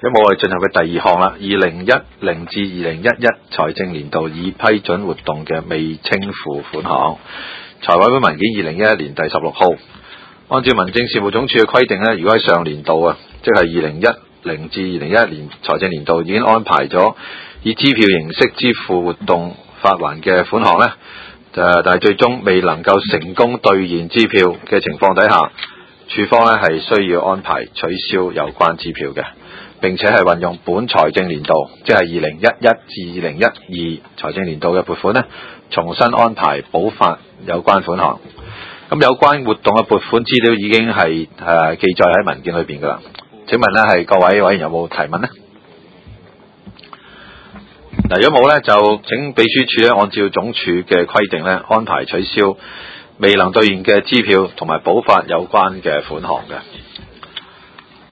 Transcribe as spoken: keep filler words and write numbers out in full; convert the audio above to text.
咁我哋進入嘅第二項啦，二零一零至二零一一財政年度已批准活動嘅未清付款項，財委會文件二零一一年第十六號，按照民政事務總署嘅規定呢，如果喺上年度啊，即係二零一零至二零一一年財政年度已經安排咗以支票形式支付活動發還嘅款項呢，但係最終未能夠成功兌現支票嘅情況底下，處方呢係需要安排取消有關支票嘅。並且係運用本財政年度，即係二零一一至二零一二財政年度嘅撥款呢，重新安排補發有關款項。咁有關活動嘅撥款資料已經係誒、呃、記載喺文件裏邊噶啦。請問呢係各位委員有冇提問呢？嗱，如果冇呢，就請秘書處咧按照總署嘅規定呢，安排取消未能兌現嘅支票同埋補發有關嘅款項嘅。